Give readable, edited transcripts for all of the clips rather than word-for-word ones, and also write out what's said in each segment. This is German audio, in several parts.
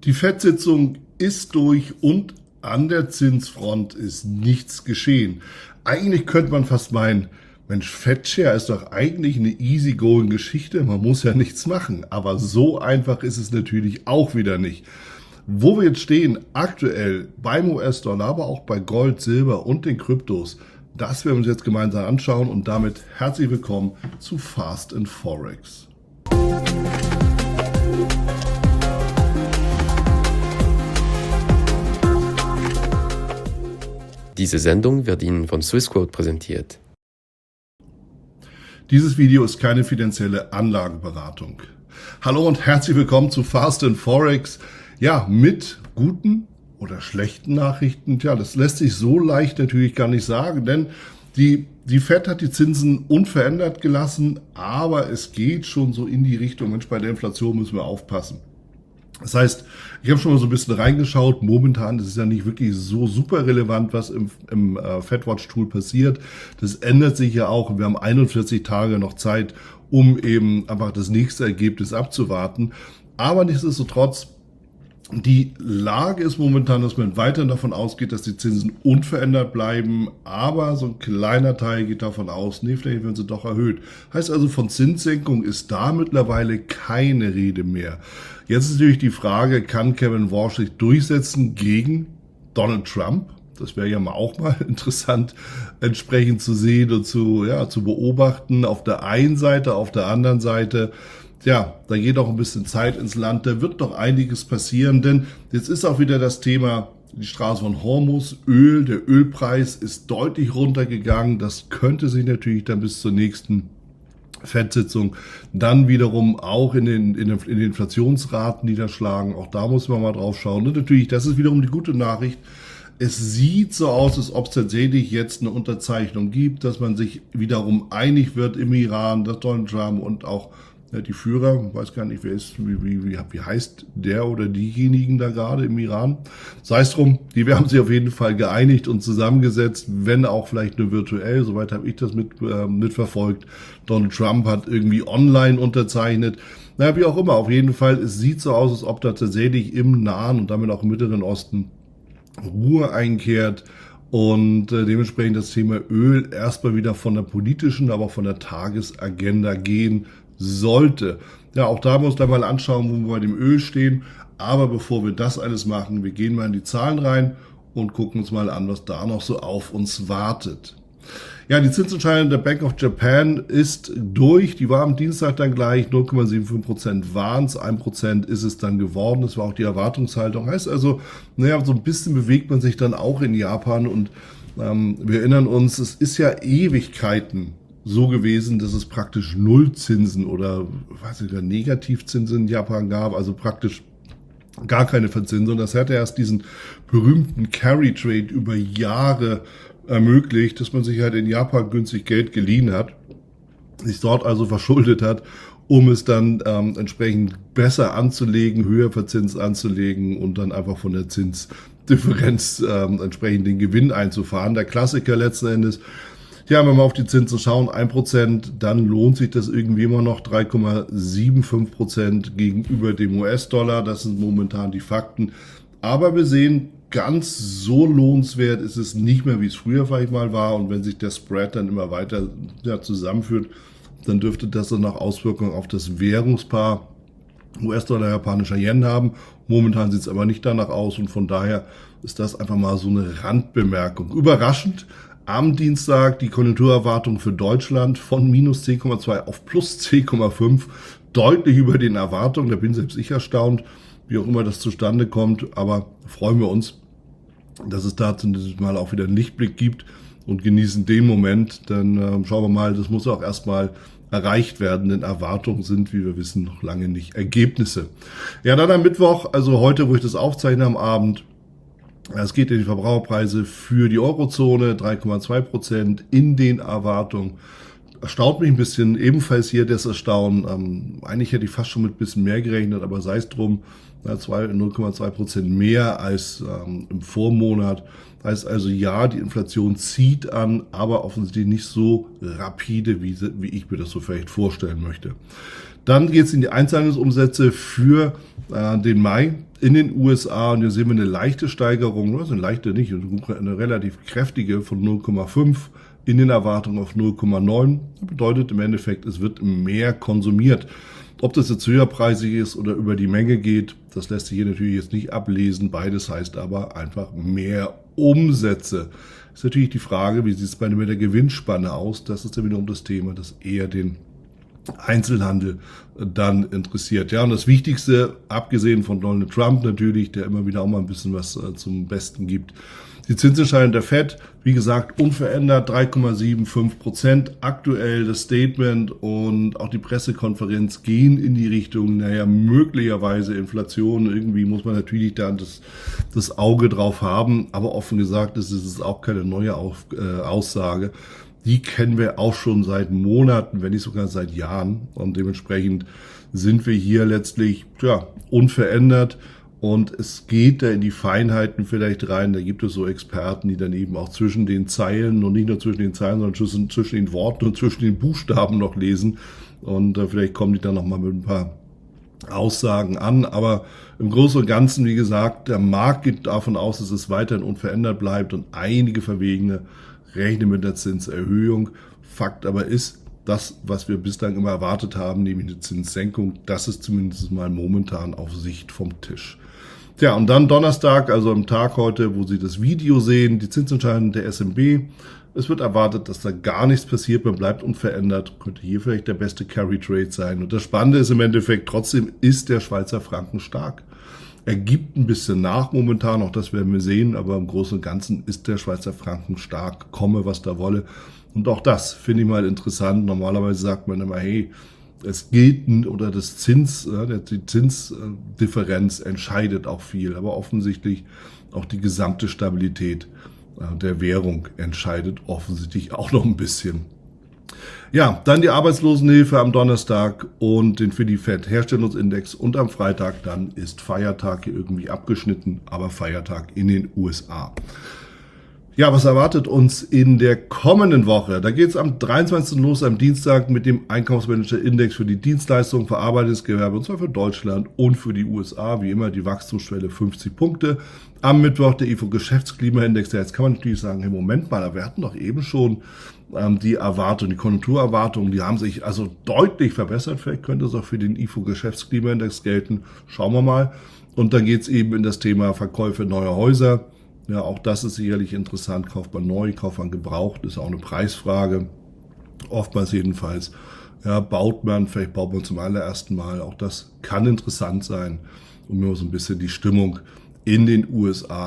Die FED-Sitzung ist durch und an der Zinsfront ist nichts geschehen. Eigentlich könnte man fast meinen, Mensch, FED-Chair ist doch eigentlich eine easygoing Geschichte, man muss ja nichts machen. Aber so einfach ist es natürlich auch wieder nicht. Wo wir jetzt stehen, aktuell beim US-Dollar, aber auch bei Gold, Silber und den Kryptos, das werden wir uns jetzt gemeinsam anschauen und damit herzlich willkommen zu Fast and Forex. Diese Sendung wird Ihnen von Swissquote präsentiert. Dieses Video ist keine finanzielle Anlageberatung. Hallo und herzlich willkommen zu Fast and Forex. Ja, mit guten oder schlechten Nachrichten. Tja, das lässt sich so leicht natürlich gar nicht sagen, denn die FED hat die Zinsen unverändert gelassen, aber es geht schon so in die Richtung, Mensch, bei der Inflation müssen wir aufpassen. Das heißt, ich habe schon mal so ein bisschen reingeschaut. Momentan ist es ja nicht wirklich so super relevant, was im FedWatch-Tool passiert. Das ändert sich ja auch. Wir haben 41 Tage noch Zeit, um eben einfach das nächste Ergebnis abzuwarten. Aber nichtsdestotrotz, die Lage ist momentan, dass man weiterhin davon ausgeht, dass die Zinsen unverändert bleiben, aber so ein kleiner Teil geht davon aus, nee, vielleicht werden sie doch erhöht. Heißt also, von Zinssenkung ist da mittlerweile keine Rede mehr. Jetzt ist natürlich die Frage, kann Kevin Warsh sich durchsetzen gegen Donald Trump? Das wäre ja auch mal interessant, entsprechend zu sehen und zu beobachten. Auf der einen Seite, auf der anderen Seite, ja, da geht auch ein bisschen Zeit ins Land, da wird doch einiges passieren, denn jetzt ist auch wieder das Thema die Straße von Hormuz, Öl, der Ölpreis ist deutlich runtergegangen, das könnte sich natürlich dann bis zur nächsten FED-Sitzung dann wiederum auch in den Inflationsraten niederschlagen, auch da muss man mal drauf schauen. Und natürlich, das ist wiederum die gute Nachricht, es sieht so aus, als ob es tatsächlich jetzt eine Unterzeichnung gibt, dass man sich wiederum einig wird im Iran, dass Donald Trump und auch die Führer, weiß gar nicht, wer ist, wie heißt der oder diejenigen da gerade im Iran. Sei es drum, die haben sich auf jeden Fall geeinigt und zusammengesetzt, wenn auch vielleicht nur virtuell, soweit habe ich das mitverfolgt. Donald Trump hat irgendwie online unterzeichnet. Naja, wie auch immer, auf jeden Fall, es sieht so aus, als ob da tatsächlich im Nahen und damit auch im Mittleren Osten Ruhe einkehrt. Und dementsprechend das Thema Öl erstmal wieder von der politischen, aber auch von der Tagesagenda gehen sollte. Ja, auch da muss man mal anschauen, wo wir bei dem Öl stehen. Aber bevor wir das alles machen, wir gehen mal in die Zahlen rein und gucken uns mal an, was da noch so auf uns wartet. Ja, die Zinsentscheidung der Bank of Japan ist durch. Die war am Dienstag dann gleich, 0,75% waren es, 1% ist es dann geworden. Das war auch die Erwartungshaltung. Heißt also, naja, so ein bisschen bewegt man sich dann auch in Japan und wir erinnern uns, es ist ja Ewigkeiten so gewesen, dass es praktisch Nullzinsen oder Negativzinsen in Japan gab, also praktisch gar keine Verzinsung. Das hätte erst diesen berühmten Carry Trade über Jahre ermöglicht, dass man sich halt in Japan günstig Geld geliehen hat, sich dort also verschuldet hat, um es dann entsprechend besser anzulegen, höher verzinst anzulegen und dann einfach von der Zinsdifferenz entsprechend den Gewinn einzufahren. Der Klassiker letzten Endes. Ja, wenn wir auf die Zinsen schauen, 1%, dann lohnt sich das irgendwie immer noch 3,75% gegenüber dem US-Dollar. Das sind momentan die Fakten. Aber wir sehen, ganz so lohnenswert ist es nicht mehr, wie es früher vielleicht mal war. Und wenn sich der Spread dann immer weiter zusammenführt, dann dürfte das dann auch Auswirkungen auf das Währungspaar US-Dollar, japanischer Yen haben. Momentan sieht es aber nicht danach aus und von daher ist das einfach mal so eine Randbemerkung. Überraschend am Dienstag die Konjunkturerwartung für Deutschland von minus 10,2 auf plus 10,5, deutlich über den Erwartungen. Da bin selbst ich erstaunt, wie auch immer das zustande kommt. Aber freuen wir uns, dass es da zumindest mal auch wieder einen Lichtblick gibt und genießen den Moment. Dann schauen wir mal, das muss auch erstmal erreicht werden, denn Erwartungen sind, wie wir wissen, noch lange nicht Ergebnisse. Ja, dann am Mittwoch, also heute, wo ich das aufzeichne am Abend, es geht in die Verbraucherpreise für die Eurozone, 3,2% in den Erwartungen. Erstaunt mich ein bisschen, ebenfalls hier das Erstaunen. Eigentlich hätte ich fast schon mit ein bisschen mehr gerechnet, aber sei es drum, 0,2% mehr als im Vormonat. Heißt also, ja, die Inflation zieht an, aber offensichtlich nicht so rapide, wie ich mir das so vielleicht vorstellen möchte. Dann geht es in die Einzelhandelsumsätze für den Mai in den USA und hier sehen wir eine leichte Steigerung, also eine leichte nicht, eine relativ kräftige von 0,5 in den Erwartungen auf 0,9. Das bedeutet im Endeffekt, es wird mehr konsumiert. Ob das jetzt höherpreisig ist oder über die Menge geht, das lässt sich hier natürlich jetzt nicht ablesen. Beides heißt aber einfach mehr Umsätze. Ist natürlich die Frage, wie sieht es mit der Gewinnspanne aus? Das ist ja wiederum das Thema, das eher den Einzelhandel dann interessiert. Ja, und das Wichtigste, abgesehen von Donald Trump natürlich, der immer wieder auch mal ein bisschen was zum Besten gibt, die Zinsentscheidung der FED, wie gesagt, unverändert 3,75%. Aktuell das Statement und auch die Pressekonferenz gehen in die Richtung, möglicherweise Inflation. Irgendwie muss man natürlich da das Auge drauf haben, aber offen gesagt, das ist auch keine neue Aussage. Die kennen wir auch schon seit Monaten, wenn nicht sogar seit Jahren. Und dementsprechend sind wir hier letztlich unverändert. Und es geht da in die Feinheiten vielleicht rein. Da gibt es so Experten, die dann eben auch zwischen den Zeilen und nicht nur zwischen den Zeilen, sondern zwischen den Worten und zwischen den Buchstaben noch lesen. Und vielleicht kommen die dann nochmal mit ein paar Aussagen an. Aber im Großen und Ganzen, wie gesagt, der Markt geht davon aus, dass es weiterhin unverändert bleibt und einige Verwegene rechnen mit der Zinserhöhung. Fakt aber ist, das, was wir bislang immer erwartet haben, nämlich eine Zinssenkung, das ist zumindest mal momentan auf Sicht vom Tisch. Tja, und dann Donnerstag, also am Tag heute, wo Sie das Video sehen, die Zinsentscheidung der SNB. Es wird erwartet, dass da gar nichts passiert, man bleibt unverändert. Könnte hier vielleicht der beste Carry Trade sein. Und das Spannende ist im Endeffekt, trotzdem ist der Schweizer Franken stark. Er gibt ein bisschen nach momentan, auch das werden wir sehen, aber im Großen und Ganzen ist der Schweizer Franken stark, komme was da wolle. Und auch das finde ich mal interessant. Normalerweise sagt man immer, hey, es gilt oder die Zinsdifferenz entscheidet auch viel, aber offensichtlich auch die gesamte Stabilität der Währung entscheidet offensichtlich auch noch ein bisschen. Ja, dann die Arbeitslosenhilfe am Donnerstag und den für die FED Herstellungsindex und am Freitag dann ist Feiertag hier irgendwie abgeschnitten, aber Feiertag in den USA. Ja, was erwartet uns in der kommenden Woche? Da geht es am 23. los, am Dienstag mit dem Einkaufsmanager-Index für die Dienstleistung, Verarbeitungsgewerbe, und zwar für Deutschland und für die USA. Wie immer die Wachstumsschwelle 50 Punkte. Am Mittwoch der IFO-Geschäftsklimaindex. Jetzt kann man natürlich sagen, hey, Moment mal, wir hatten doch eben schon die Erwartung, die Konjunkturerwartungen, die haben sich also deutlich verbessert. Vielleicht könnte es auch für den IFO-Geschäftsklimaindex gelten. Schauen wir mal. Und dann geht es eben in das Thema Verkäufe neuer Häuser. Ja, auch das ist sicherlich interessant. Kauft man neu, kauft man gebraucht, ist auch eine Preisfrage. Oftmals jedenfalls. Ja, vielleicht baut man zum allerersten Mal. Auch das kann interessant sein, um mir so ein bisschen die Stimmung in den USA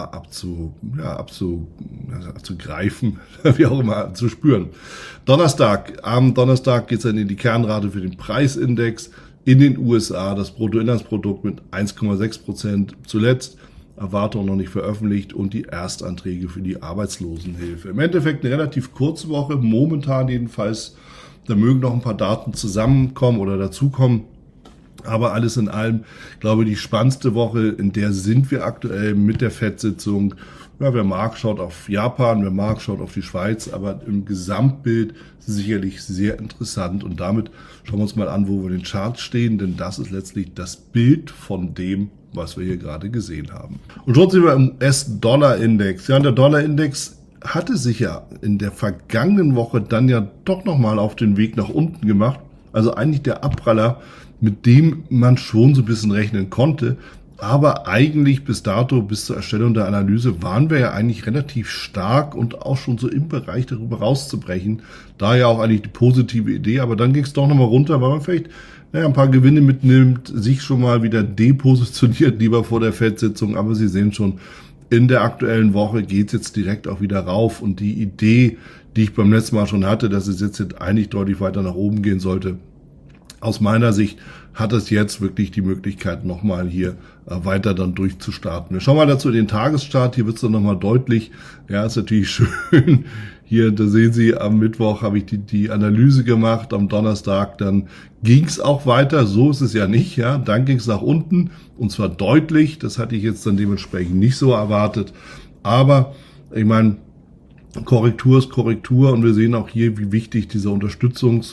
abzugreifen, wie auch immer, zu spüren. Am Donnerstag geht es dann in die Kernrate für den Preisindex in den USA. Das Bruttoinlandsprodukt mit 1,6% zuletzt. Erwartung noch nicht veröffentlicht und die Erstanträge für die Arbeitslosenhilfe. Im Endeffekt eine relativ kurze Woche, momentan jedenfalls. Da mögen noch ein paar Daten zusammenkommen oder dazukommen. Aber alles in allem, glaube ich, die spannendste Woche, in der sind wir aktuell mit der FED-Sitzung. Ja, wer mag, schaut auf Japan, wer mag, schaut auf die Schweiz. Aber im Gesamtbild sicherlich sehr interessant. Und damit schauen wir uns mal an, wo wir in den Charts stehen. Denn das ist letztlich das Bild von dem, was wir hier gerade gesehen haben. Und schon sind wir im US-Dollar-Index. Ja, und der Dollar-Index hatte sich ja in der vergangenen Woche dann ja doch nochmal auf den Weg nach unten gemacht. Also eigentlich der Abpraller, mit dem man schon so ein bisschen rechnen konnte. Aber eigentlich bis dato, bis zur Erstellung der Analyse, waren wir ja eigentlich relativ stark und auch schon so im Bereich darüber rauszubrechen. Daher auch eigentlich die positive Idee. Aber dann ging es doch nochmal runter, weil man vielleicht ein paar Gewinne mitnimmt, sich schon mal wieder depositioniert, lieber vor der FED-Sitzung. Aber Sie sehen schon, in der aktuellen Woche geht es jetzt direkt auch wieder rauf. Und die Idee, die ich beim letzten Mal schon hatte, dass es jetzt eigentlich deutlich weiter nach oben gehen sollte, aus meiner Sicht hat es jetzt wirklich die Möglichkeit, nochmal hier weiter dann durchzustarten. Wir schauen mal dazu in den Tagesstart. Hier wird es dann nochmal deutlich. Ja, ist natürlich schön. Hier, da sehen Sie, am Mittwoch habe ich die Analyse gemacht. Am Donnerstag, dann ging es auch weiter. So ist es ja nicht. Ja, dann ging es nach unten und zwar deutlich. Das hatte ich jetzt dann dementsprechend nicht so erwartet. Aber ich meine, Korrektur ist Korrektur und wir sehen auch hier, wie wichtig dieser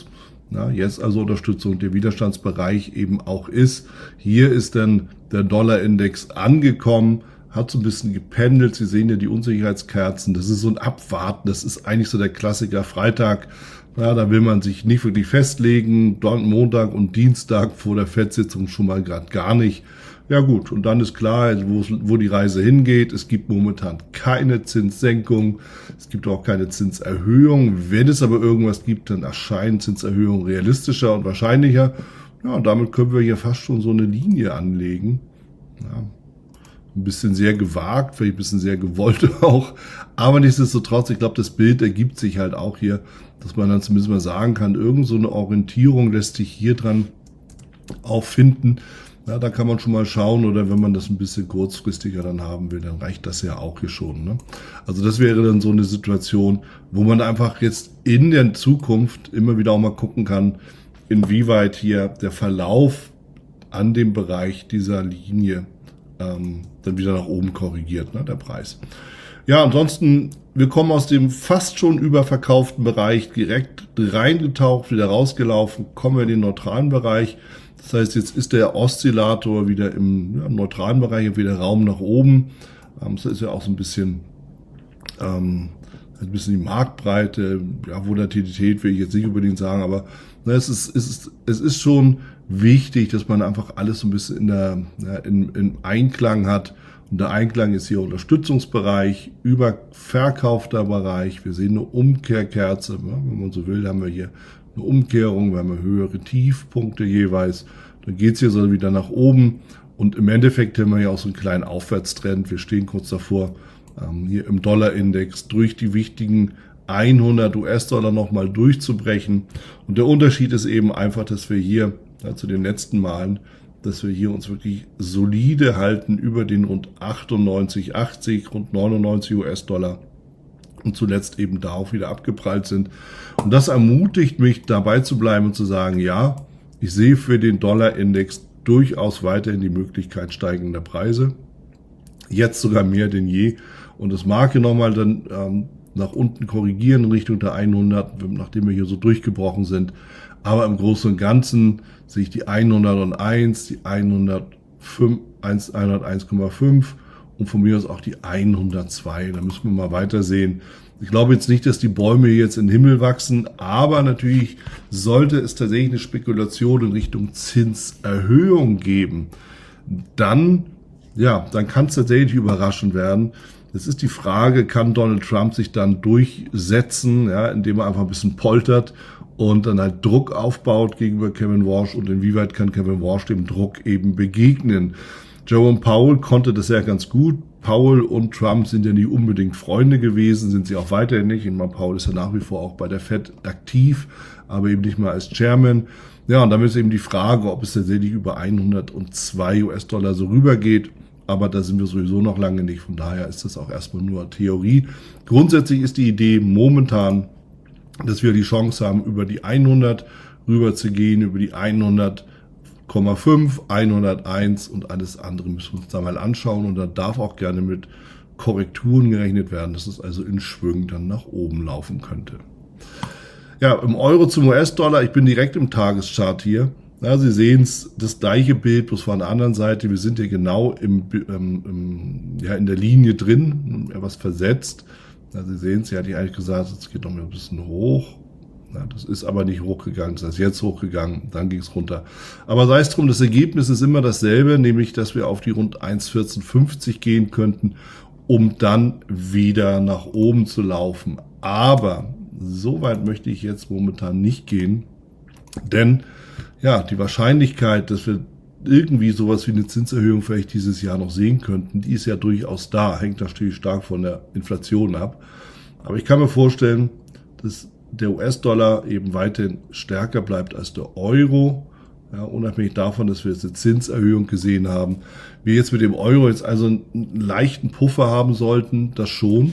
Ja, jetzt also Unterstützung der Widerstandsbereich eben auch ist. Hier ist dann der Dollarindex angekommen, hat so ein bisschen gependelt. Sie sehen ja die Unsicherheitskerzen. Das ist so ein Abwarten. Das ist eigentlich so der Klassiker Freitag. Ja, da will man sich nicht wirklich festlegen. Montag und Dienstag vor der FED-Sitzung schon mal gerade gar nicht. Ja gut, und dann ist klar, wo die Reise hingeht. Es gibt momentan keine Zinssenkung, es gibt auch keine Zinserhöhung. Wenn es aber irgendwas gibt, dann erscheinen Zinserhöhungen realistischer und wahrscheinlicher. Ja, und damit können wir hier fast schon so eine Linie anlegen. Ja, ein bisschen sehr gewagt, vielleicht ein bisschen sehr gewollt auch. Aber nichtsdestotrotz, ich glaube, das Bild ergibt sich halt auch hier, dass man dann zumindest mal sagen kann, irgend so eine Orientierung lässt sich hier dran auch finden. Ja, da kann man schon mal schauen, oder wenn man das ein bisschen kurzfristiger dann haben will, dann reicht das ja auch hier schon. Ne? Also das wäre dann so eine Situation, wo man einfach jetzt in der Zukunft immer wieder auch mal gucken kann, inwieweit hier der Verlauf an dem Bereich dieser Linie dann wieder nach oben korrigiert, ne, der Preis. Ja, ansonsten, wir kommen aus dem fast schon überverkauften Bereich direkt reingetaucht, wieder rausgelaufen, kommen wir in den neutralen Bereich. Das heißt, jetzt ist der Oszillator wieder im neutralen Bereich, wieder Raum nach oben. Das ist ja auch so ein bisschen die Marktbreite, ja, Volatilität will ich jetzt nicht unbedingt sagen, aber es ist schon wichtig, dass man einfach alles so ein bisschen in Einklang hat. Und der Einklang ist hier Unterstützungsbereich, überverkaufter Bereich. Wir sehen eine Umkehrkerze, wenn man so will, haben wir hier eine Umkehrung, wir haben höhere Tiefpunkte jeweils. Dann geht es hier so wieder nach oben und im Endeffekt haben wir ja auch so einen kleinen Aufwärtstrend. Wir stehen kurz davor, hier im Dollarindex durch die wichtigen 100 US-Dollar nochmal durchzubrechen. Und der Unterschied ist eben einfach, dass wir hier zu den letzten Malen, dass wir hier uns wirklich solide halten über den rund 98, 80, rund 99 US-Dollar und zuletzt eben da auch wieder abgeprallt sind. Und das ermutigt mich, dabei zu bleiben und zu sagen, ja, ich sehe für den Dollarindex durchaus weiterhin die Möglichkeit steigender Preise. Jetzt sogar mehr denn je. Und es mag hier nochmal dann nach unten korrigieren in Richtung der 100, nachdem wir hier so durchgebrochen sind. Aber im Großen und Ganzen sehe ich die 101, die 105, 101,5 und von mir aus auch die 102. Da müssen wir mal weitersehen. Ich glaube jetzt nicht, dass die Bäume jetzt in den Himmel wachsen, aber natürlich sollte es tatsächlich eine Spekulation in Richtung Zinserhöhung geben. Dann kann es tatsächlich überraschend werden. Es ist die Frage, kann Donald Trump sich dann durchsetzen, ja, indem er einfach ein bisschen poltert und dann halt Druck aufbaut gegenüber Kevin Warsh, und inwieweit kann Kevin Warsh dem Druck eben begegnen. Jerome Powell konnte das ja ganz gut. Powell und Trump sind ja nicht unbedingt Freunde gewesen, sind sie auch weiterhin nicht. Ich meine, Powell ist ja nach wie vor auch bei der Fed aktiv, aber eben nicht mehr als Chairman. Ja, und damit ist eben die Frage, ob es tatsächlich über 102 US-Dollar so rübergeht. Aber da sind wir sowieso noch lange nicht. Von daher ist das auch erstmal nur Theorie. Grundsätzlich ist die Idee momentan, dass wir die Chance haben, über die 100 rüber zu gehen, über die 100,5, 101 und alles andere müssen wir uns da mal anschauen. Und da darf auch gerne mit Korrekturen gerechnet werden, dass es also in Schwüngen dann nach oben laufen könnte. Ja, im Euro zum US-Dollar, ich bin direkt im Tageschart hier. Ja, Sie sehen es, das gleiche Bild, bloß von der anderen Seite. Wir sind hier genau in der Linie drin, etwas versetzt. Ja, Sie sehen es, ja, hatte ich eigentlich gesagt, es geht noch mal ein bisschen hoch. Ja, das ist aber nicht hochgegangen, das ist jetzt hochgegangen, dann ging es runter. Aber sei es drum, das Ergebnis ist immer dasselbe, nämlich, dass wir auf die rund 1,1450 gehen könnten, um dann wieder nach oben zu laufen. Aber so weit möchte ich jetzt momentan nicht gehen, denn ja, die Wahrscheinlichkeit, dass wir irgendwie sowas wie eine Zinserhöhung vielleicht dieses Jahr noch sehen könnten, die ist ja durchaus da, hängt natürlich stark von der Inflation ab. Aber ich kann mir vorstellen, dass der US-Dollar eben weiterhin stärker bleibt als der Euro, ja, unabhängig davon, dass wir jetzt eine Zinserhöhung gesehen haben. Wir jetzt mit dem Euro jetzt also einen leichten Puffer haben sollten, das schon.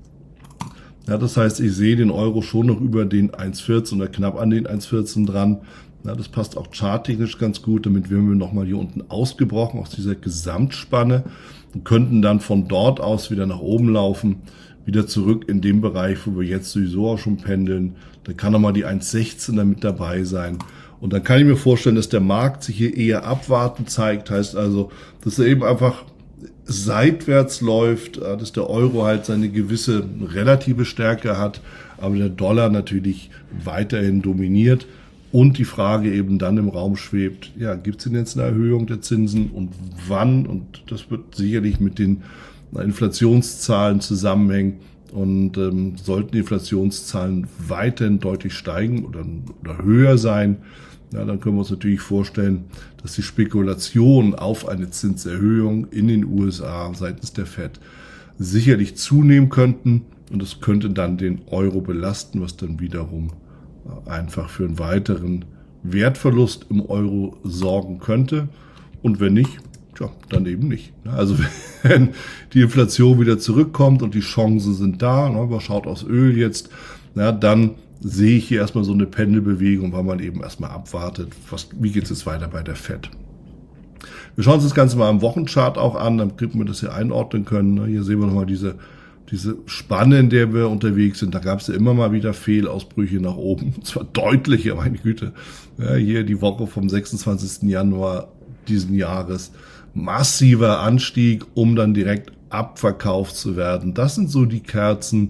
Ja, das heißt, ich sehe den Euro schon noch über den 1,14 oder knapp an den 1,14 dran. Ja, das passt auch charttechnisch ganz gut, damit wären wir nochmal hier unten ausgebrochen aus dieser Gesamtspanne und könnten dann von dort aus wieder nach oben laufen. wieder zurück in den Bereich, wo wir jetzt sowieso auch schon pendeln. Da kann nochmal die 1,16er mit dabei sein. Und dann kann ich mir vorstellen, dass der Markt sich hier eher abwartend zeigt. Heißt also, dass er eben einfach seitwärts läuft, dass der Euro halt seine gewisse relative Stärke hat, aber der Dollar natürlich weiterhin dominiert und die Frage eben dann im Raum schwebt, ja, gibt es denn jetzt eine Erhöhung der Zinsen und wann? Und das wird sicherlich mit den Inflationszahlen zusammenhängen und sollten die Inflationszahlen weiterhin deutlich steigen oder höher sein, ja, dann können wir uns natürlich vorstellen, dass die Spekulation auf eine Zinserhöhung in den USA seitens der Fed sicherlich zunehmen könnten und es könnte dann den Euro belasten, was dann wiederum einfach für einen weiteren Wertverlust im Euro sorgen könnte. Und wenn nicht, tja, dann eben nicht. Also wenn die Inflation wieder zurückkommt und die Chancen sind da, man schaut aufs Öl jetzt, dann sehe ich hier erstmal so eine Pendelbewegung, weil man eben erstmal abwartet, wie geht es jetzt weiter bei der Fed. Wir schauen uns das Ganze mal am Wochenchart auch an, damit wir das hier einordnen können. Hier sehen wir nochmal diese Spanne, in der wir unterwegs sind. Da gab es ja immer mal wieder Fehlausbrüche nach oben. Und zwar deutliche, meine Güte. Ja, hier die Woche vom 26. Januar diesen Jahres. Massiver Anstieg, um dann direkt abverkauft zu werden. Das sind so die Kerzen.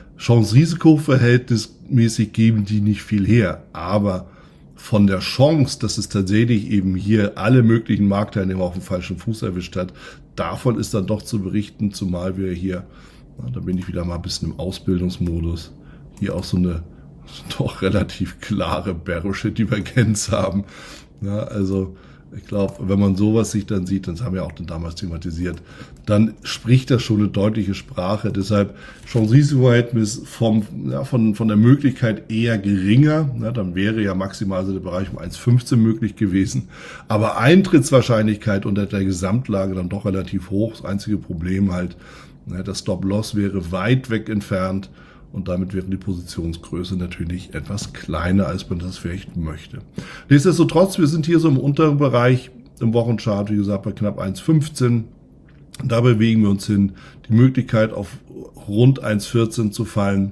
Chance-Risiko-verhältnismäßig geben die nicht viel her. Aber von der Chance, dass es tatsächlich eben hier alle möglichen Marktteilnehmer auf dem falschen Fuß erwischt hat, davon ist dann doch zu berichten, zumal wir hier, da bin ich wieder mal ein bisschen im Ausbildungsmodus, hier auch so eine doch relativ klare bearische Divergenz haben. Ja, also ich glaube, wenn man sowas sich dann sieht, das haben wir auch dann damals thematisiert, dann spricht das schon eine deutliche Sprache. Deshalb Chance-Risiko-Verhältnis von der Möglichkeit eher geringer. Ja, dann wäre ja maximal so der Bereich um 1,15 möglich gewesen. Aber Eintrittswahrscheinlichkeit unter der Gesamtlage dann doch relativ hoch. Das einzige Problem halt, das Stop-Loss wäre weit weg entfernt. Und damit wäre die Positionsgröße natürlich etwas kleiner, als man das vielleicht möchte. Nichtsdestotrotz, wir sind hier so im unteren Bereich im Wochenchart, wie gesagt, bei knapp 1,15. Da bewegen wir uns hin. Die Möglichkeit, auf rund 1,14 zu fallen,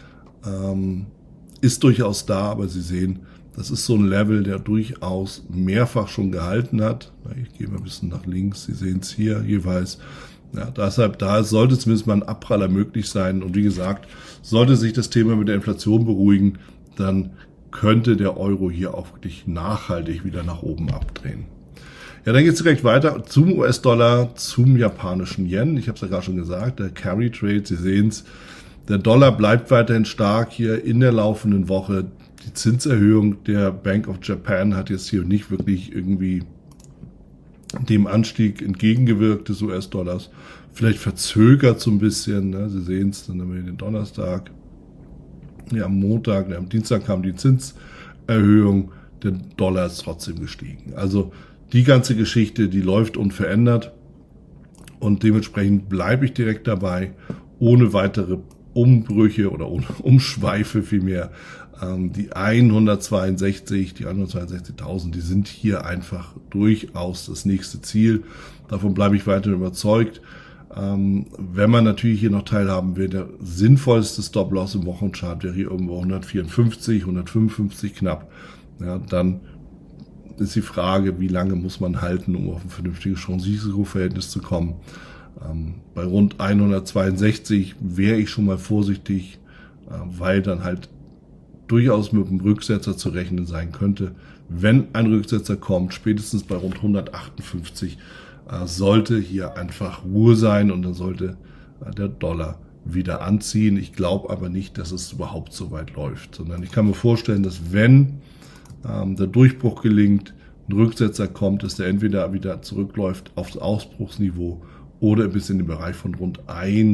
ist durchaus da. Aber Sie sehen, das ist so ein Level, der durchaus mehrfach schon gehalten hat. Ich gehe mal ein bisschen nach links. Sie sehen es hier jeweils. Ja, deshalb, da sollte zumindest mal ein Abpraller möglich sein. Und wie gesagt, sollte sich das Thema mit der Inflation beruhigen, dann könnte der Euro hier auch wirklich nachhaltig wieder nach oben abdrehen. Ja, dann geht es direkt weiter zum US-Dollar, zum japanischen Yen. Ich habe es ja gerade schon gesagt, der Carry Trade, Sie sehen es, der Dollar bleibt weiterhin stark hier in der laufenden Woche. Die Zinserhöhung der Bank of Japan hat jetzt hier nicht wirklich irgendwie dem Anstieg entgegengewirkt des US-Dollars. Vielleicht verzögert so ein bisschen. Ne? Sie sehen es, dann haben wir den Donnerstag. Ja, am Montag, am Dienstag kam die Zinserhöhung. Der Dollar ist trotzdem gestiegen. Also die ganze Geschichte, die läuft unverändert. Und dementsprechend bleibe ich direkt dabei, ohne weitere Umbrüche oder ohne Umschweife vielmehr. Die 162, die 162.000, die sind hier einfach durchaus das nächste Ziel. Davon bleibe ich weiterhin überzeugt. Wenn man natürlich hier noch teilhaben will, der sinnvollste Stop-Loss im Wochenchart wäre hier irgendwo 154, 155 knapp. Ja, dann ist die Frage, wie lange muss man halten, um auf ein vernünftiges Chance-Risiko-Verhältnis zu kommen. Bei rund 162 wäre ich schon mal vorsichtig, weil dann halt durchaus mit einem Rücksetzer zu rechnen sein könnte. Wenn ein Rücksetzer kommt, spätestens bei rund 158, sollte hier einfach Ruhe sein und dann sollte der Dollar wieder anziehen. Ich glaube aber nicht, dass es überhaupt so weit läuft, sondern ich kann mir vorstellen, dass wenn der Durchbruch gelingt, ein Rücksetzer kommt, dass der entweder wieder zurückläuft aufs Ausbruchsniveau oder bis in den Bereich von rund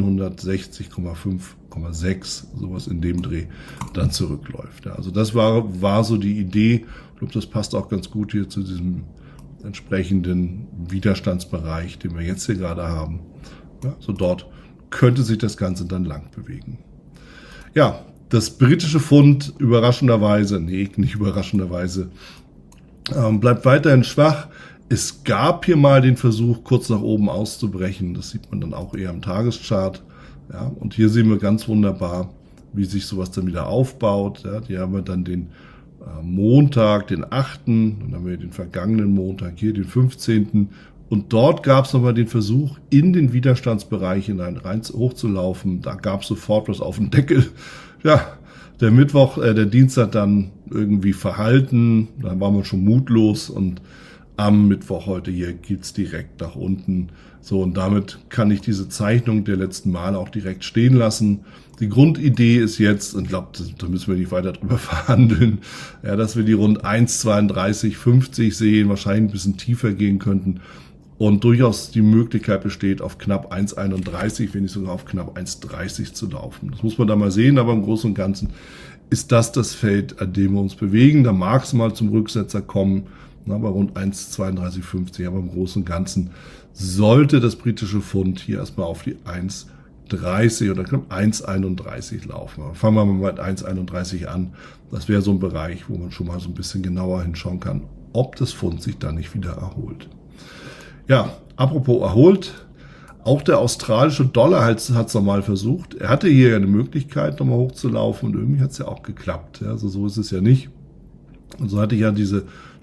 160,5,6, sowas in dem Dreh, dann zurückläuft. Ja, also das war so die Idee. Ich glaube, das passt auch ganz gut hier zu diesem entsprechenden Widerstandsbereich, den wir jetzt hier gerade haben. Ja, so dort könnte sich das Ganze dann lang bewegen. Ja, das britische Pfund überraschenderweise, nicht überraschenderweise, bleibt weiterhin schwach. Es gab hier mal den Versuch, kurz nach oben auszubrechen. Das sieht man dann auch eher im Tageschart. Ja, und hier sehen wir ganz wunderbar, wie sich sowas dann wieder aufbaut. Ja, hier haben wir dann den Montag, den 8., dann haben wir den vergangenen Montag, hier den 15. Und dort gab es nochmal den Versuch, in den Widerstandsbereich hinein rein hochzulaufen. Da gab es sofort was auf den Deckel. Ja, der Dienstag dann irgendwie verhalten. Da war man schon mutlos und am Mittwoch heute hier geht's direkt nach unten. So, und damit kann ich diese Zeichnung der letzten Male auch direkt stehen lassen. Die Grundidee ist jetzt, und ich glaube, da müssen wir nicht weiter drüber verhandeln, ja, dass wir die rund 1,3250 sehen, wahrscheinlich ein bisschen tiefer gehen könnten und durchaus die Möglichkeit besteht, auf knapp 1,31, wenn nicht sogar auf knapp 1,30 zu laufen. Das muss man da mal sehen, aber im Großen und Ganzen ist das Feld, an dem wir uns bewegen. Da mag es mal zum Rücksetzer kommen, bei rund 1,3250, aber im Großen und Ganzen sollte das britische Pfund hier erstmal auf die 1,30 oder knapp 1,31 laufen. Fangen wir mal mit 1,31 an. Das wäre so ein Bereich, wo man schon mal so ein bisschen genauer hinschauen kann, ob das Pfund sich da nicht wieder erholt. Ja, apropos erholt, auch der australische Dollar hat es nochmal versucht. Er hatte hier ja eine Möglichkeit, nochmal hochzulaufen und irgendwie hat es ja auch geklappt. Ja, also so ist es ja nicht. Und so hatte ich ja diese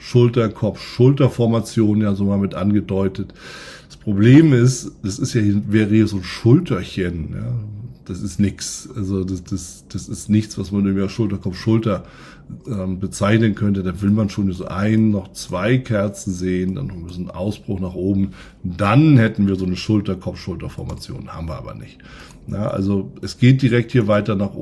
Schulter-Kopf-Schulter-Formation ja so mal mit angedeutet. Das Problem ist, wäre hier so ein Schulterchen. Ja. Das ist nichts. Also das ist nichts, was man irgendwie als Schulter-Kopf-Schulter bezeichnen könnte. Da will man schon so noch 2 Kerzen sehen, dann haben wir so einen Ausbruch nach oben. Dann hätten wir so eine Schulter-Kopf-Schulter-Formation. Haben wir aber nicht. Ja, also es geht direkt hier weiter nach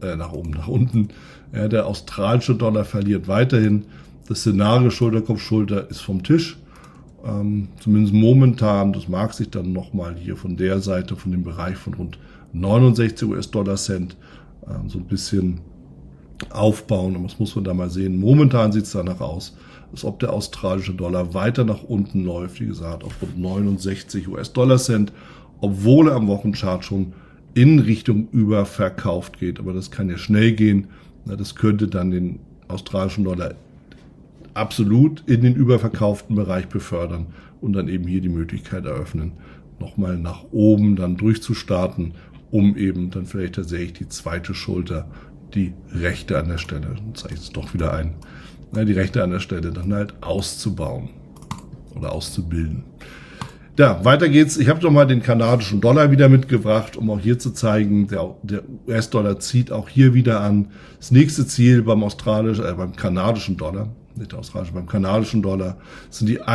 unten. Ja, der australische Dollar verliert weiterhin. Das Szenario Schulter-Kopf-Schulter ist vom Tisch. Zumindest momentan, das mag sich dann nochmal hier von der Seite, von dem Bereich von rund 69 US-Dollar-Cent so ein bisschen aufbauen. Und das muss man da mal sehen. Momentan sieht es danach aus, als ob der australische Dollar weiter nach unten läuft, wie gesagt, auf rund 69 US-Dollar-Cent, obwohl er am Wochenchart schon in Richtung überverkauft geht. Aber das kann ja schnell gehen. Das könnte dann den australischen Dollar absolut in den überverkauften Bereich befördern und dann eben hier die Möglichkeit eröffnen, nochmal nach oben dann durchzustarten, um eben dann vielleicht tatsächlich die zweite Schulter, die rechte an der Stelle, zeige ich es doch wieder ein, die rechte an der Stelle dann halt auszubauen oder auszubilden. Ja, weiter geht's. Ich habe doch mal den kanadischen Dollar wieder mitgebracht, um auch hier zu zeigen, der US-Dollar zieht auch hier wieder an. Das nächste Ziel beim kanadischen Dollar, nicht der australische, beim kanadischen Dollar sind die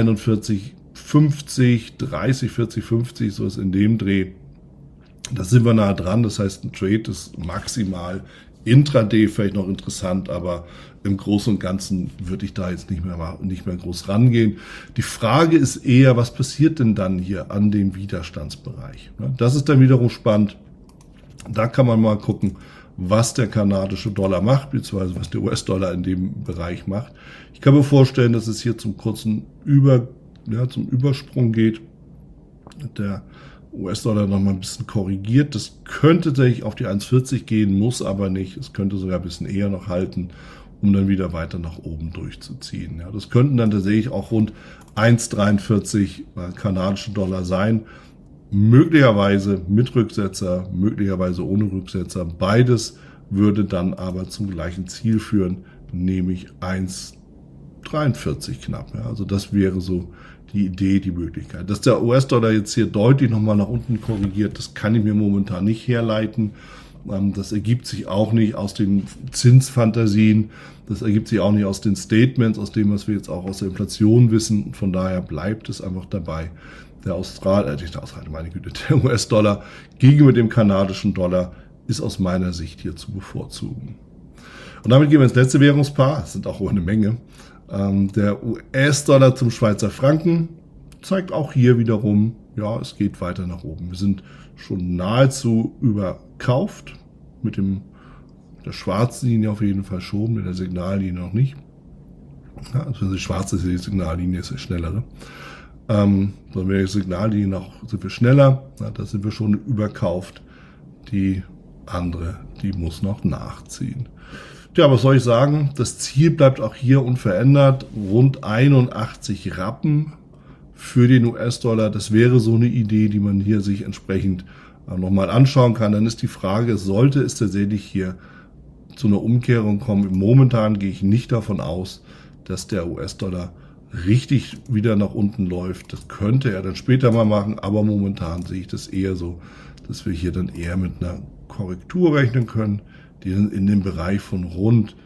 1,4150, 30, 40, 50, so ist in dem Dreh. Da sind wir nah dran, das heißt, ein Trade ist maximal intraday vielleicht noch interessant, aber im Großen und Ganzen würde ich da jetzt nicht mehr groß rangehen. Die Frage ist eher, was passiert denn dann hier an dem Widerstandsbereich? Das ist dann wiederum spannend. Da kann man mal gucken, was der kanadische Dollar macht, beziehungsweise was der US-Dollar in dem Bereich macht. Ich kann mir vorstellen, dass es hier zum zum Übersprung geht. Der US-Dollar nochmal ein bisschen korrigiert. Das könnte tatsächlich auf die 1,40 gehen, muss aber nicht. Es könnte sogar ein bisschen eher noch halten, um dann wieder weiter nach oben durchzuziehen. Ja, das könnten dann tatsächlich auch rund 1,43 kanadischen Dollar sein. Möglicherweise mit Rücksetzer, möglicherweise ohne Rücksetzer. Beides würde dann aber zum gleichen Ziel führen, nämlich 1,43 knapp. Ja, also das wäre so die Idee, die Möglichkeit. Dass der US-Dollar jetzt hier deutlich nochmal nach unten korrigiert, das kann ich mir momentan nicht herleiten. Das ergibt sich auch nicht aus den Zinsfantasien, das ergibt sich auch nicht aus den Statements, aus dem, was wir jetzt auch aus der Inflation wissen. Von daher bleibt es einfach dabei. Der US-Dollar gegenüber dem kanadischen Dollar ist aus meiner Sicht hier zu bevorzugen. Und damit gehen wir ins letzte Währungspaar, das sind auch eine Menge. Der US-Dollar zum Schweizer Franken zeigt auch hier wiederum, ja, es geht weiter nach oben. Wir sind schon nahezu überkauft, mit der schwarzen Linie auf jeden Fall schon, mit der Signallinie noch nicht. Ja, also die schwarze ist die Signallinie, ist die schnellere. Mit der Signallinie noch sind wir schneller, ja, da sind wir schon überkauft. Die andere, die muss noch nachziehen. Ja, was soll ich sagen? Das Ziel bleibt auch hier unverändert. Rund 81 Rappen für den US-Dollar. Das wäre so eine Idee, die man hier sich entsprechend nochmal anschauen kann. Dann ist die Frage, sollte es tatsächlich hier zu einer Umkehrung kommen? Momentan gehe ich nicht davon aus, dass der US-Dollar richtig wieder nach unten läuft. Das könnte er dann später mal machen, aber momentan sehe ich das eher so, dass wir hier dann eher mit einer Korrektur rechnen können, die dann in den Bereich von rund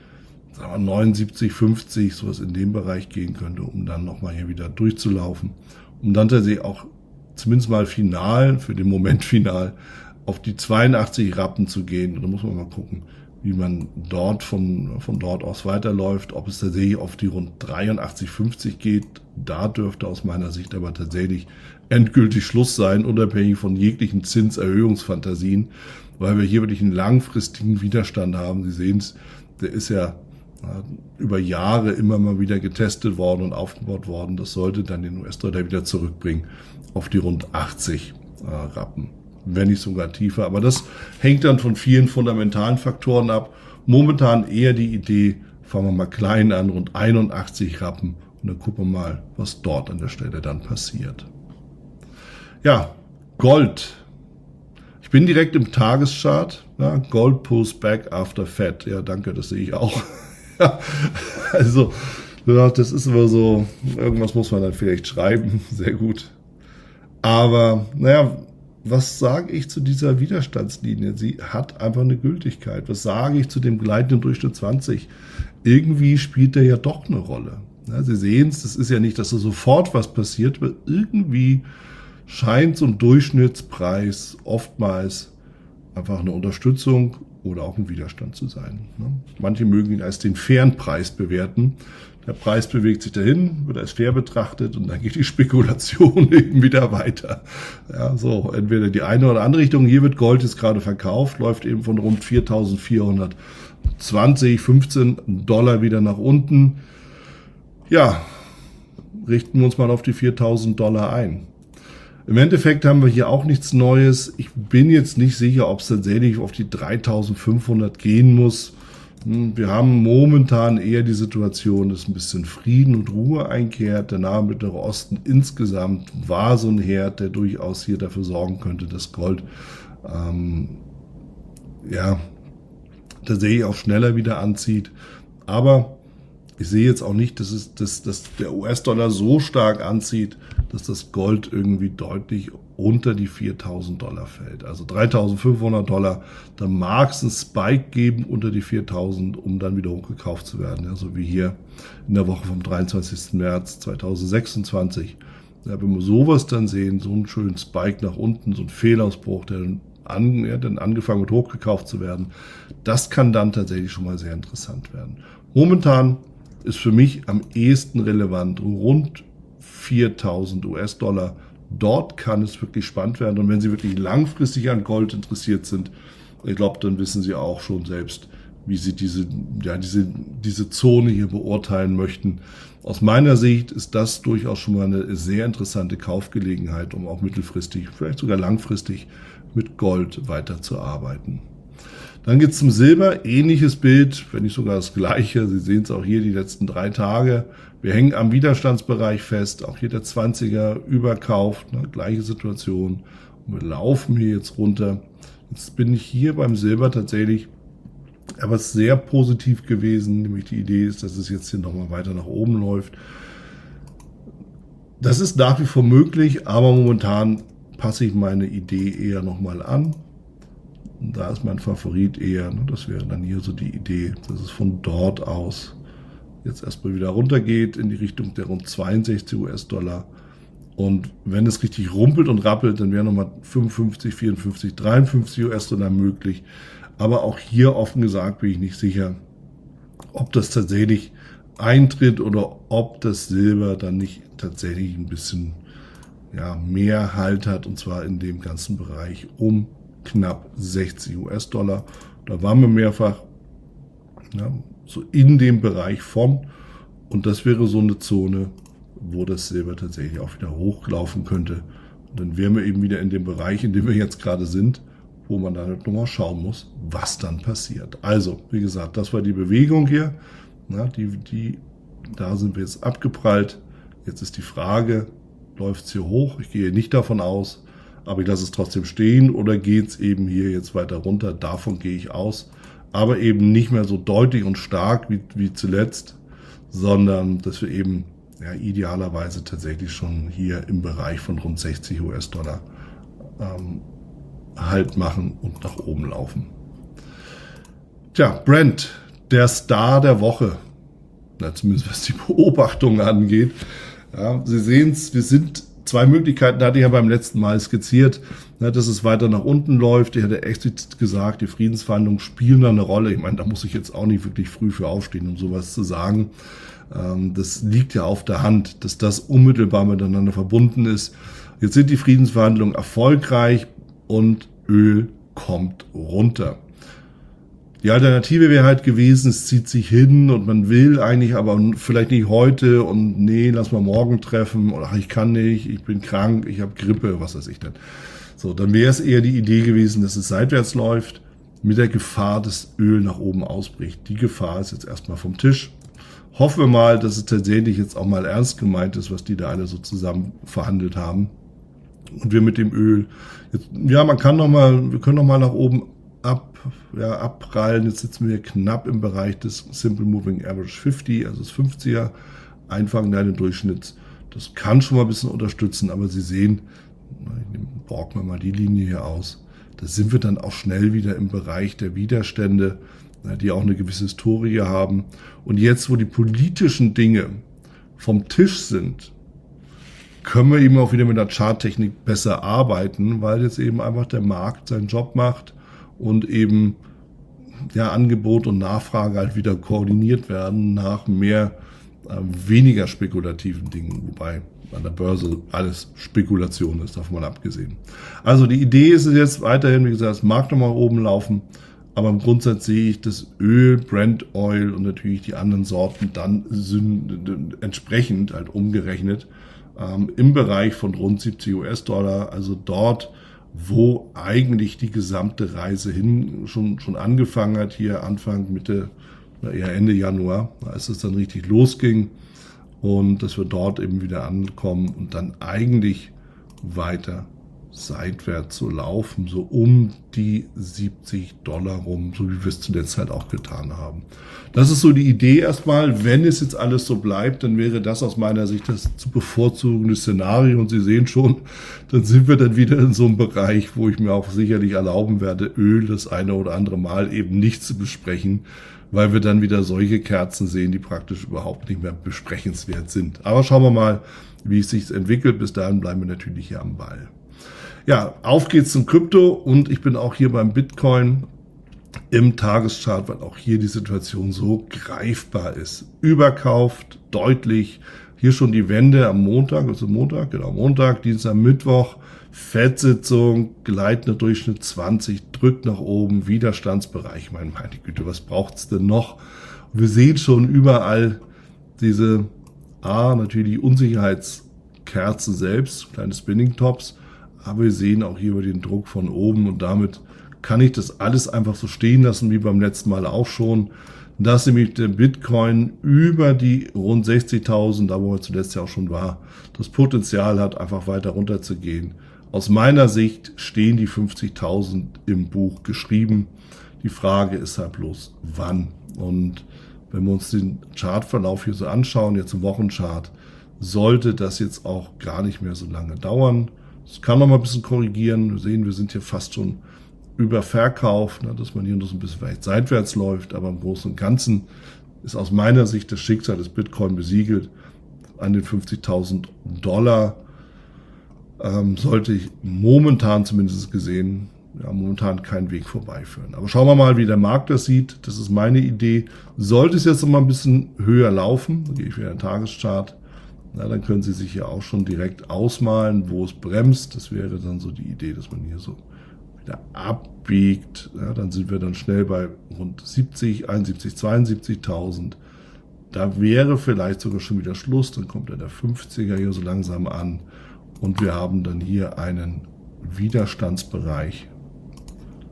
79, 50, sowas in dem Bereich gehen könnte, um dann nochmal hier wieder durchzulaufen, um dann tatsächlich auch zumindest mal final, für den Moment final, auf die 82 Rappen zu gehen. Und da muss man mal gucken, wie man dort von dort aus weiterläuft, ob es tatsächlich auf die rund 83, 50 geht. Da dürfte aus meiner Sicht aber tatsächlich endgültig Schluss sein, unabhängig von jeglichen Zinserhöhungsfantasien, weil wir hier wirklich einen langfristigen Widerstand haben. Sie sehen es, der ist ja über Jahre immer mal wieder getestet worden und aufgebaut worden. Das sollte dann den US-Dollar wieder zurückbringen auf die rund 80 Rappen, wenn nicht sogar tiefer. Aber das hängt dann von vielen fundamentalen Faktoren ab. Momentan eher die Idee, fangen wir mal klein an, rund 81 Rappen, und dann gucken wir mal, was dort an der Stelle dann passiert. Ja, Gold. Ich bin direkt im Tageschart. Ja, Gold pulls back after Fed. Ja, danke, das sehe ich auch. Ja, also, ja, das ist immer so, irgendwas muss man dann vielleicht schreiben. Sehr gut. Aber, naja, was sage ich zu dieser Widerstandslinie? Sie hat einfach eine Gültigkeit. Was sage ich zu dem gleitenden Durchschnitt 20? Irgendwie spielt der ja doch eine Rolle. Ja, Sie sehen es, das ist ja nicht, dass da sofort was passiert, aber irgendwie scheint so ein Durchschnittspreis oftmals einfach eine Unterstützung oder auch ein Widerstand zu sein. Manche mögen ihn als den fairen Preis bewerten. Der Preis bewegt sich dahin, wird als fair betrachtet und dann geht die Spekulation eben wieder weiter. Ja, so, entweder die eine oder andere Richtung. Hier wird Gold jetzt gerade verkauft, läuft eben von rund 4.420, 15 Dollar wieder nach unten. Ja, richten wir uns mal auf die 4.000 Dollar ein. Im Endeffekt haben wir hier auch nichts Neues. Ich bin jetzt nicht sicher, ob es tatsächlich auf die 3.500 gehen muss. Wir haben momentan eher die Situation, dass ein bisschen Frieden und Ruhe einkehrt. Der Nahe Mittlere Osten insgesamt war so ein Herd, der durchaus hier dafür sorgen könnte, dass Gold tatsächlich auch schneller wieder anzieht. Aber ich sehe jetzt auch nicht, dass der US-Dollar so stark anzieht, dass das Gold irgendwie deutlich unter die 4.000 Dollar fällt. Also 3.500 Dollar, da mag es einen Spike geben unter die 4.000, um dann wieder hochgekauft zu werden. Ja, so wie hier in der Woche vom 23. März 2026. Ja, wenn wir sowas dann sehen, so einen schönen Spike nach unten, so einen Fehlausbruch, der dann angefangen wird hochgekauft zu werden, das kann dann tatsächlich schon mal sehr interessant werden. Momentan ist für mich am ehesten relevant rund 4.000 US-Dollar. Dort kann es wirklich spannend werden. Und wenn Sie wirklich langfristig an Gold interessiert sind, ich glaube, dann wissen Sie auch schon selbst, wie Sie diese Zone hier beurteilen möchten. Aus meiner Sicht ist das durchaus schon mal eine sehr interessante Kaufgelegenheit, um auch mittelfristig, vielleicht sogar langfristig mit Gold weiterzuarbeiten. Dann geht es zum Silber, ähnliches Bild, wenn nicht sogar das gleiche. Sie sehen es auch hier die letzten 3 Tage. Wir hängen am Widerstandsbereich fest, auch hier der 20er überkauft, gleiche Situation. Und wir laufen hier jetzt runter. Jetzt bin ich hier beim Silber tatsächlich aber sehr positiv gewesen, nämlich die Idee ist, dass es jetzt hier nochmal weiter nach oben läuft. Das ist nach wie vor möglich, aber momentan passe ich meine Idee eher nochmal an. Und da ist mein Favorit eher, das wäre dann hier so die Idee, dass es von dort aus jetzt erstmal wieder runtergeht in die Richtung der rund 62 US-Dollar. Und wenn es richtig rumpelt und rappelt, dann wären nochmal 55, 54, 53 US-Dollar möglich. Aber auch hier offen gesagt bin ich nicht sicher, ob das tatsächlich eintritt oder ob das Silber dann nicht tatsächlich ein bisschen mehr Halt hat, und zwar in dem ganzen Bereich um knapp 60 US-Dollar. Da waren wir mehrfach so in dem Bereich von, und das wäre so eine Zone, wo das Silber tatsächlich auch wieder hochlaufen könnte. Und dann wären wir eben wieder in dem Bereich, in dem wir jetzt gerade sind, wo man dann nochmal schauen muss, was dann passiert. Also, wie gesagt, das war die Bewegung hier. Na, da sind wir jetzt abgeprallt. Jetzt ist die Frage, läuft es hier hoch? Ich gehe nicht davon aus, aber ich lasse es trotzdem stehen, oder geht es eben hier jetzt weiter runter? Davon gehe ich aus, aber eben nicht mehr so deutlich und stark wie zuletzt, sondern dass wir eben idealerweise tatsächlich schon hier im Bereich von rund 60 US-Dollar Halt machen und nach oben laufen. Tja, Brent, der Star der Woche, zumindest was die Beobachtung angeht. Ja, Sie sehen es, wir sind zwei Möglichkeiten, hatte ich ja beim letzten Mal skizziert, dass es weiter nach unten läuft. Ich hatte explizit gesagt, die Friedensverhandlungen spielen da eine Rolle. Ich meine, da muss ich jetzt auch nicht wirklich früh für aufstehen, um sowas zu sagen. Das liegt ja auf der Hand, dass das unmittelbar miteinander verbunden ist. Jetzt sind die Friedensverhandlungen erfolgreich und Öl kommt runter. Die Alternative wäre halt gewesen, es zieht sich hin und man will eigentlich, aber vielleicht nicht heute und nee, lass mal morgen treffen oder ach, ich kann nicht, ich bin krank, ich habe Grippe, was weiß ich denn. So, dann wäre es eher die Idee gewesen, dass es seitwärts läuft mit der Gefahr, dass Öl nach oben ausbricht. Die Gefahr ist jetzt erstmal vom Tisch. Hoffen wir mal, dass es tatsächlich jetzt auch mal ernst gemeint ist, was die da alle so zusammen verhandelt haben. Und wir mit dem Öl, jetzt, wir können noch mal nach oben abprallen. Jetzt sitzen wir knapp im Bereich des Simple Moving Average 50, also des 50er, einfangen da den Durchschnitt. Das kann schon mal ein bisschen unterstützen, aber Sie sehen, borgen wir mal die Linie hier aus, da sind wir dann auch schnell wieder im Bereich der Widerstände, die auch eine gewisse Historie haben. Und jetzt, wo die politischen Dinge vom Tisch sind, können wir eben auch wieder mit der Charttechnik besser arbeiten, weil jetzt eben einfach der Markt seinen Job macht und eben Angebot und Nachfrage halt wieder koordiniert werden nach weniger spekulativen Dingen, wobei an der Börse alles Spekulation ist, davon mal abgesehen. Also die Idee ist es jetzt weiterhin, wie gesagt, es mag noch mal oben laufen, aber im Grundsatz sehe ich das Öl, Brent Oil und natürlich die anderen Sorten dann entsprechend halt umgerechnet im Bereich von rund 70 US-Dollar, also dort, wo eigentlich die gesamte Reise hin schon angefangen hat, hier Anfang, Mitte, eher Ende Januar, als es dann richtig losging und dass wir dort eben wieder ankommen und dann eigentlich weiter seitwärts so laufen, so um die 70 Dollar rum, so wie wir es zuletzt halt auch getan haben. Das ist so die Idee erstmal. Wenn es jetzt alles so bleibt, dann wäre das aus meiner Sicht das zu bevorzugende Szenario. Und Sie sehen schon, dann sind wir dann wieder in so einem Bereich, wo ich mir auch sicherlich erlauben werde, Öl das eine oder andere Mal eben nicht zu besprechen, weil wir dann wieder solche Kerzen sehen, die praktisch überhaupt nicht mehr besprechenswert sind. Aber schauen wir mal, wie es sich entwickelt. Bis dahin bleiben wir natürlich hier am Ball. Ja, auf geht's zum Krypto und ich bin auch hier beim Bitcoin im Tageschart, weil auch hier die Situation so greifbar ist. Überkauft, deutlich. Hier schon die Wende am Montag, Montag, Dienstag, Mittwoch, Fed-Sitzung, gleitender Durchschnitt 20, drückt nach oben, Widerstandsbereich. Meine Güte, was braucht's denn noch? Und wir sehen schon überall diese, natürlich Unsicherheitskerzen selbst, kleine Spinning-Tops, aber wir sehen auch hier über den Druck von oben und damit kann ich das alles einfach so stehen lassen, wie beim letzten Mal auch schon, dass nämlich der Bitcoin über die rund 60.000, da wo er zuletzt ja auch schon war, das Potenzial hat, einfach weiter runter zu gehen. Aus meiner Sicht stehen die 50.000 im Buch geschrieben. Die Frage ist halt bloß, wann. Und wenn wir uns den Chartverlauf hier so anschauen, jetzt im Wochenchart, sollte das jetzt auch gar nicht mehr so lange dauern. Es kann noch mal ein bisschen korrigieren. Wir sehen, wir sind hier fast schon über Verkauf, dass man hier noch so ein bisschen vielleicht seitwärts läuft, aber im Großen und Ganzen ist aus meiner Sicht das Schicksal des Bitcoin besiegelt. An den 50.000 Dollar sollte ich momentan zumindest gesehen, momentan keinen Weg vorbeiführen. Aber schauen wir mal, wie der Markt das sieht. Das ist meine Idee. Sollte es jetzt noch mal ein bisschen höher laufen, dann gehe ich wieder in den Tageschart, dann können Sie sich ja auch schon direkt ausmalen, wo es bremst. Das wäre dann so die Idee, dass man hier so wieder abbiegt. Ja, dann sind wir dann schnell bei rund 70, 71, 72.000. Da wäre vielleicht sogar schon wieder Schluss. Dann kommt dann der 50er hier so langsam an. Und wir haben dann hier einen Widerstandsbereich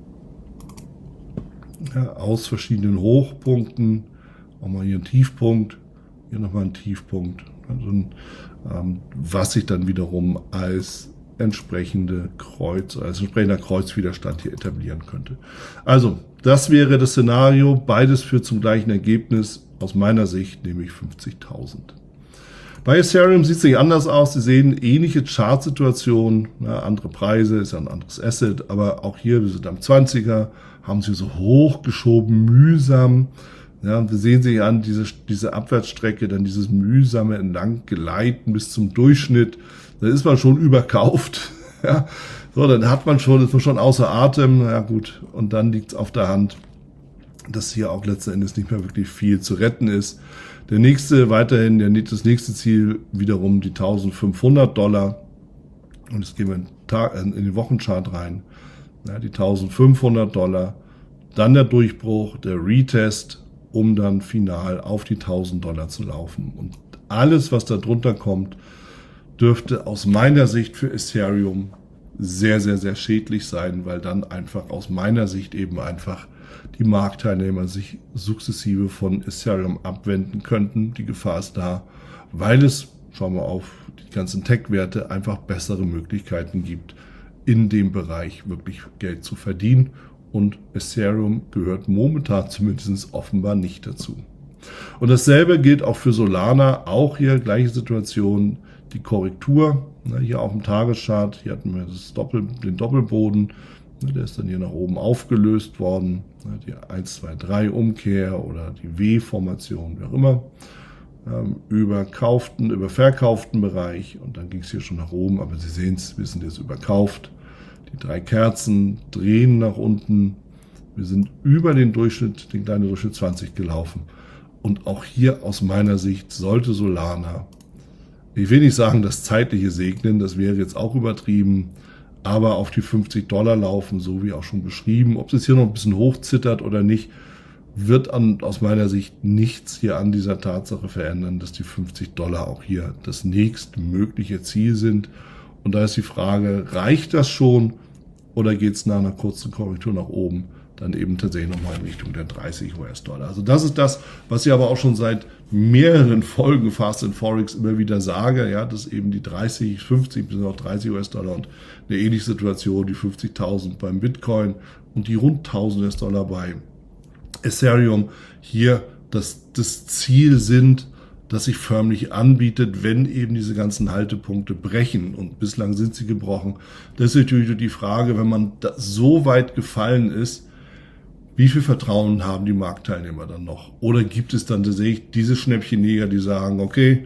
ja, aus verschiedenen Hochpunkten, auch mal hier ein Tiefpunkt, hier nochmal ein Tiefpunkt, also was sich dann wiederum als entsprechender Kreuzwiderstand hier etablieren könnte. Also, das wäre das Szenario. Beides führt zum gleichen Ergebnis, aus meiner Sicht, nämlich 50.000. Bei Ethereum sieht es nicht anders aus. Sie sehen ähnliche Chartsituationen, andere Preise, ist ja ein anderes Asset, aber auch hier, wir sind am 20er, haben sie so hochgeschoben, mühsam. Ja, wir sehen sich an, diese Abwärtsstrecke, dann dieses mühsame Entlanggleiten bis zum Durchschnitt. Da ist man schon überkauft. Ja, so, dann ist man schon außer Atem. Ja gut, und dann liegt es auf der Hand, dass hier auch letzten Endes nicht mehr wirklich viel zu retten ist. Das nächste Ziel wiederum die $1.500. Und jetzt gehen wir in den Wochenchart rein. Ja, die $1.500. Dann der Durchbruch, der Retest, um dann final auf die $1.000 zu laufen. Und alles, was da drunter kommt, dürfte aus meiner Sicht für Ethereum sehr, sehr, sehr schädlich sein, weil dann einfach aus meiner Sicht eben einfach die Marktteilnehmer sich sukzessive von Ethereum abwenden könnten. Die Gefahr ist da, weil es, schauen wir auf die ganzen Tech-Werte, einfach bessere Möglichkeiten gibt, in dem Bereich wirklich Geld zu verdienen. Und Ethereum gehört momentan zumindest offenbar nicht dazu. Und dasselbe gilt auch für Solana, auch hier gleiche Situation, die Korrektur, hier auf dem Tageschart, hier hatten wir den Doppelboden, der ist dann hier nach oben aufgelöst worden, die 1, 2, 3 Umkehr oder die W-Formation, wie auch immer, über verkauften Bereich und dann ging es hier schon nach oben, aber Sie sehen es, wir sind jetzt überkauft. Die 3 Kerzen drehen nach unten. Wir sind über den Durchschnitt, den kleinen Durchschnitt 20 gelaufen. Und auch hier aus meiner Sicht sollte Solana, ich will nicht sagen, das zeitliche segnen, das wäre jetzt auch übertrieben, aber auf die $50 laufen, so wie auch schon beschrieben. Ob es jetzt hier noch ein bisschen hochzittert oder nicht, wird aus meiner Sicht nichts hier an dieser Tatsache verändern, dass die $50 auch hier das nächstmögliche Ziel sind. Und da ist die Frage, reicht das schon oder geht es nach einer kurzen Korrektur nach oben dann eben tatsächlich nochmal in Richtung der 30 US-Dollar. Also das ist das, was ich aber auch schon seit mehreren Folgen Fast and Forex immer wieder sage, ja, dass eben die 30, 50 bis auch 30 US-Dollar und eine ähnliche Situation, die 50.000 beim Bitcoin und die rund 1.000 US-Dollar bei Ethereum hier das Ziel sind, das sich förmlich anbietet, wenn eben diese ganzen Haltepunkte brechen. Und bislang sind sie gebrochen. Das ist natürlich die Frage, wenn man so weit gefallen ist, wie viel Vertrauen haben die Marktteilnehmer dann noch? Oder gibt es dann tatsächlich diese Schnäppchenjäger, die sagen, okay,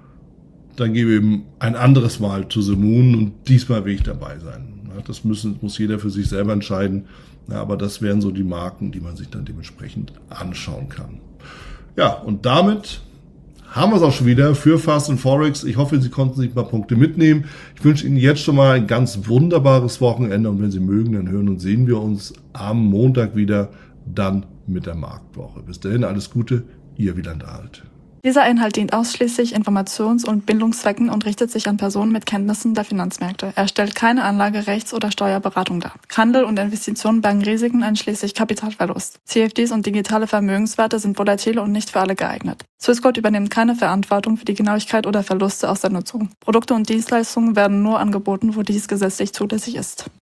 dann gebe ich eben ein anderes Mal to the moon und diesmal will ich dabei sein. Das muss jeder für sich selber entscheiden. Aber das wären so die Marken, die man sich dann dementsprechend anschauen kann. Ja, und damit haben wir es auch schon wieder für Fast and Forex. Ich hoffe, Sie konnten sich ein paar Punkte mitnehmen. Ich wünsche Ihnen jetzt schon mal ein ganz wunderbares Wochenende und wenn Sie mögen, dann hören und sehen wir uns am Montag wieder, dann mit der Marktwoche. Bis dahin, alles Gute, Ihr Wieland Alt. Dieser Inhalt dient ausschließlich Informations- und Bildungszwecken und richtet sich an Personen mit Kenntnissen der Finanzmärkte. Er stellt keine Anlage-, Rechts- oder Steuerberatung dar. Handel und Investitionen bergen Risiken einschließlich Kapitalverlust. CFDs und digitale Vermögenswerte sind volatile und nicht für alle geeignet. Swissquote übernimmt keine Verantwortung für die Genauigkeit oder Verluste aus der Nutzung. Produkte und Dienstleistungen werden nur angeboten, wo dies gesetzlich zulässig ist.